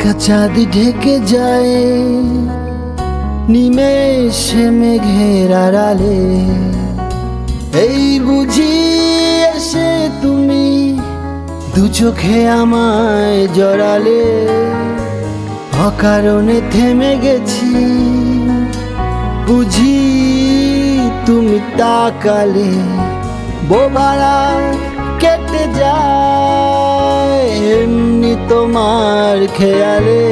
দেখা চাঁদ ঢেকে যায় নিমেষে মেঘের আড়ালে। এই বুঝি এসে তুমি দু চোখে আমায় জড়ালে। অকারণে থেমে গেছি বুঝি তুমি তাকালে। বোবারা কেটে যায় এমনি তোমার খেয়ালে।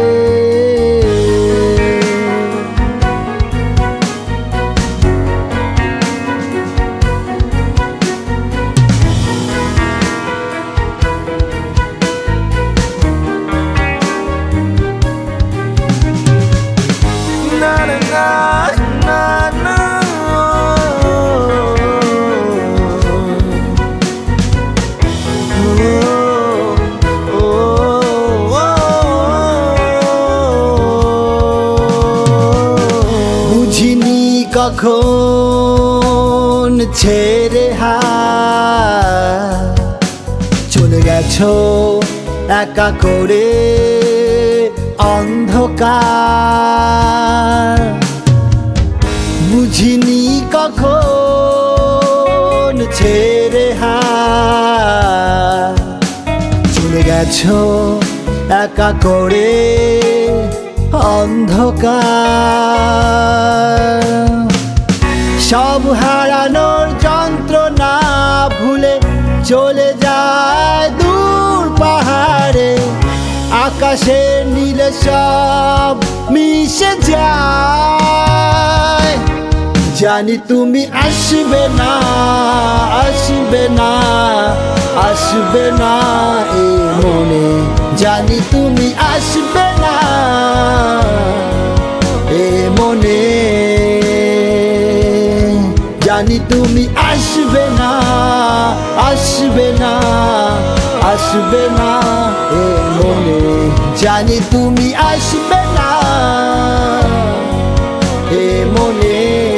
কখন ছেড়ে চলে গেছো একা করে অন্ধকার। বুঝিনি কখন ছেড়ে চলে গেছো একা করে অন্ধকার। সব হারানোর যন্ত্রণা ভুলে চলে যায় দূর পাহাড়ে। আকাশের নীলে সব মিশে যায়। জানি তুমি আসবে না, আসবে না, আসবে না এ মনে। জানি তুমি আসবে না এ মনে। জানি তুমি আসবে না, আসবে না, আসবে না এ মনে। জানি তুমি আসবে না এ মনে।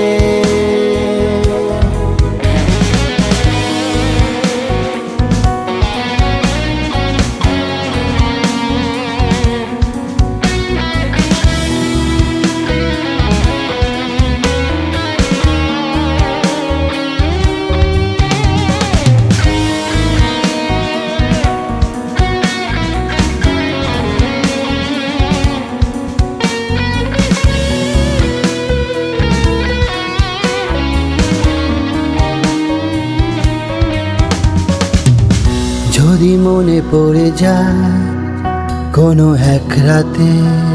যদি মনে পড়ে যায় কোনো এক রাতে,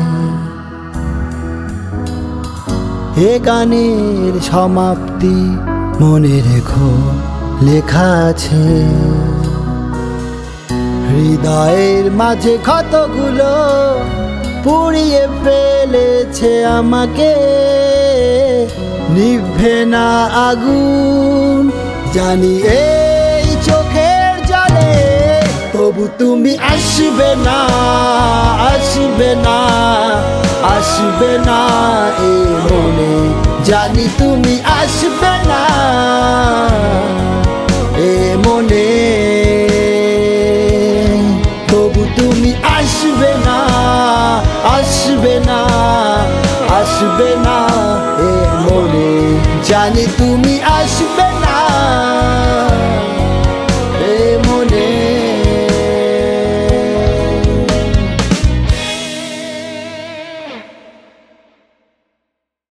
এ গানের সমাপ্তি মনে রেখো লেখা আছে। হৃদয়ের মাঝে ক্ষতগুলো পুড়িয়ে ফেলেছে আমাকে। নিভবে না আগুন জানি এই চোখের জলে। তবু তুমি আসবে না, আসবে না, আসবে না এ মনে। জানি তুমি আসবে না এ মনে। তবু তুমি আসবে না, আসবে না, আসবে না এ মনে। জানি তুমি আসবে না।